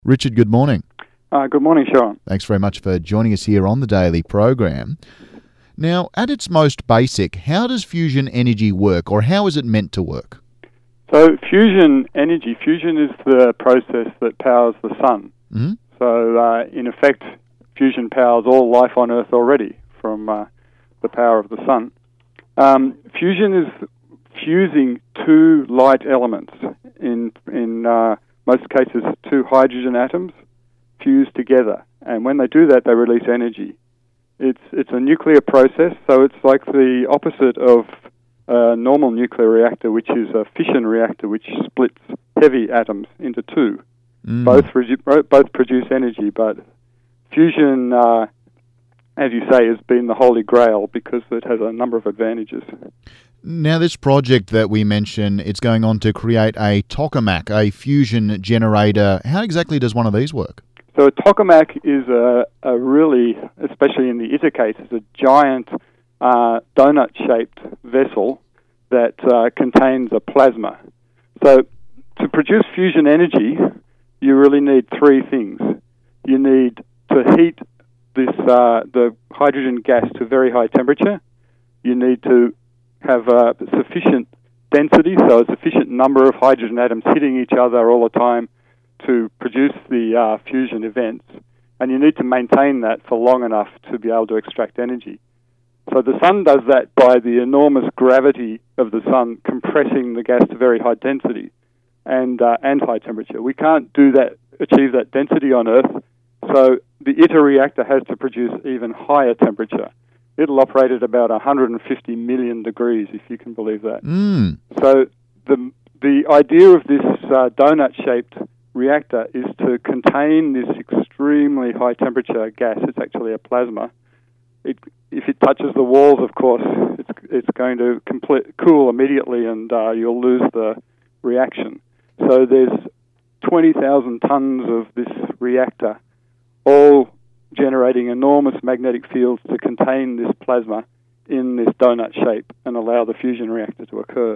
Richard, good morning. Good morning, Sean. Thanks very much for joining us here on the daily program. Now, at its most basic, how does fusion energy work, or how is it meant to work? So fusion is the process that powers the sun. Mm-hmm. So in effect, fusion powers all life on Earth already from the power of the sun. Fusion is fusing two light elements, in most cases two hydrogen atoms, fused together. And when they do that, they release energy. It's a nuclear process, so it's like the opposite of a normal nuclear reactor, which is a fission reactor, which splits heavy atoms into two. Both produce energy, but fusion, as you say, has been the holy grail because it has a number of advantages. Now, this project that we mentioned, it's going on to create a tokamak, a fusion generator. How exactly does one of these work? So a tokamak is a really, especially in the ITER case, is a giant donut-shaped vessel that contains a plasma. So to produce fusion energy, you really need three things. You need to heat the hydrogen gas to very high temperature. You need to have a sufficient density, so a sufficient number of hydrogen atoms hitting each other all the time to produce the fusion events, and you need to maintain that for long enough to be able to extract energy. So the sun does that by the enormous gravity of the sun compressing the gas to very high density and high temperature. We can't achieve that density on Earth, so the ITER reactor has to produce even higher temperature. It'll operate at about 150 million degrees, if you can believe that. So the idea of this donut-shaped reactor is to contain this extremely high temperature gas. It's actually a plasma. If it touches the walls, of course, it's going to cool immediately, and you'll lose the reaction. So there's 20,000 tons of this reactor, all generating enormous magnetic fields to contain this plasma in this donut shape and allow the fusion reactor to occur.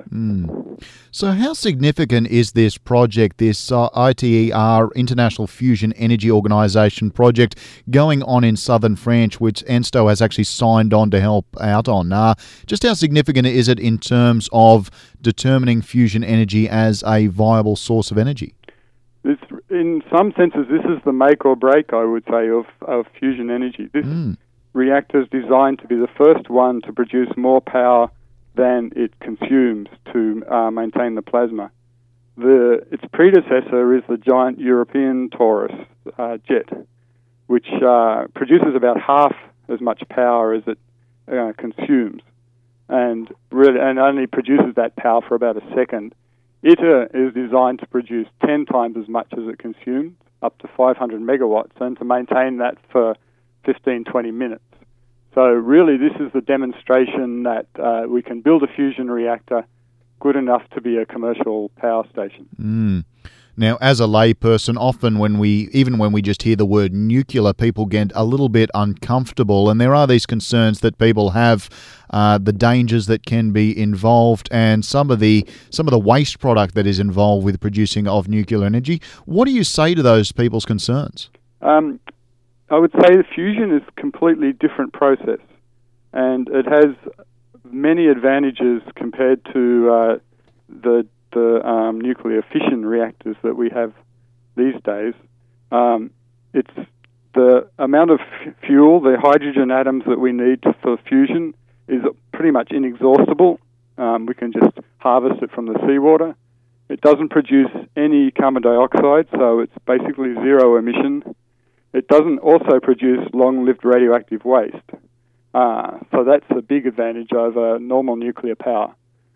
So how significant is this project, this ITER, International Fusion Energy Organisation project, going on in southern France, which ANSTO has actually signed on to help out on? Just how significant is it in terms of determining fusion energy as a viable source of energy? In some senses, this is the make or break, I would say, of fusion energy. This reactor is designed to be the first one to produce more power than it consumes to maintain the plasma. Its predecessor is the giant European Taurus jet, which produces about half as much power as it consumes, and only produces that power for about a second. ITER is designed to produce 10 times as much as it consumes, up to 500 megawatts, and to maintain that for 15, 20 minutes. So really this is the demonstration that we can build a fusion reactor good enough to be a commercial power station. Now, as a layperson, often when we just hear the word nuclear, people get a little bit uncomfortable, and there are these concerns that people have, the dangers that can be involved, and some of the waste product that is involved with producing of nuclear energy. What do you say to those people's concerns? I would say the fusion is a completely different process, and it has many advantages compared to the nuclear fission reactors that we have these days. It's the amount of fuel, the hydrogen atoms that we need for fusion is pretty much inexhaustible. We can just harvest it from the seawater. It doesn't produce any carbon dioxide, so it's basically zero emission. It doesn't also produce long-lived radioactive waste. So that's a big advantage over normal nuclear power.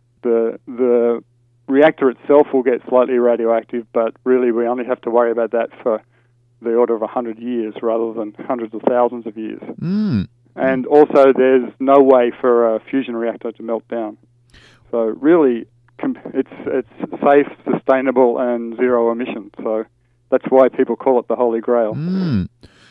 The reactor itself will get slightly radioactive, but really we only have to worry about that for the order of 100 years rather than hundreds of thousands of years. And also there's no way for a fusion reactor to melt down. So really it's safe, sustainable, and zero emission. So that's why people call it the Holy Grail.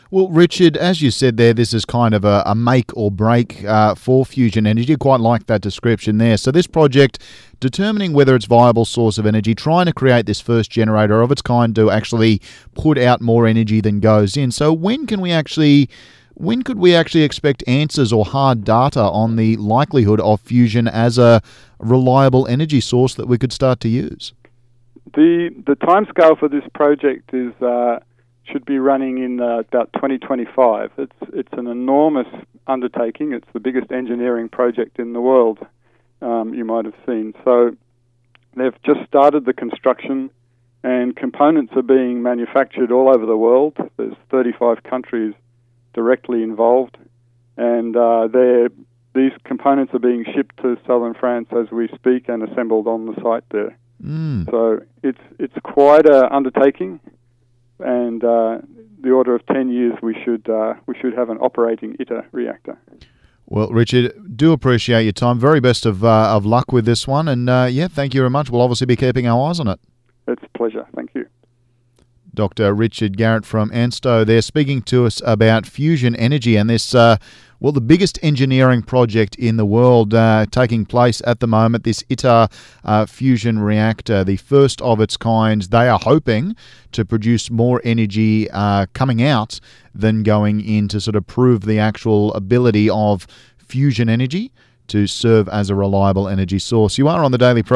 Well, Richard, as you said there, this is kind of a make or break for fusion energy. Quite like that description there. So this project, determining whether it's a viable source of energy, trying to create this first generator of its kind to actually put out more energy than goes in. So when could we actually expect answers or hard data on the likelihood of fusion as a reliable energy source that we could start to use? The timescale for this project is should be running in about 2025. It's an enormous undertaking. It's the biggest engineering project in the world, you might have seen. So they've just started the construction, and components are being manufactured all over the world. There's 35 countries directly involved, and these components are being shipped to southern France as we speak and assembled on the site there. So it's quite an undertaking, and the order of 10 years we should have an operating ITER reactor. Well, Richard, do appreciate your time. Very best of luck with this one, and thank you very much. We'll obviously be keeping our eyes on it. It's a pleasure. Thank you. Dr. Richard Garrett from ANSTO there, speaking to us about fusion energy and this, the biggest engineering project in the world taking place at the moment, this ITER fusion reactor, the first of its kind. They are hoping to produce more energy coming out than going in to sort of prove the actual ability of fusion energy to serve as a reliable energy source. You are on the Daily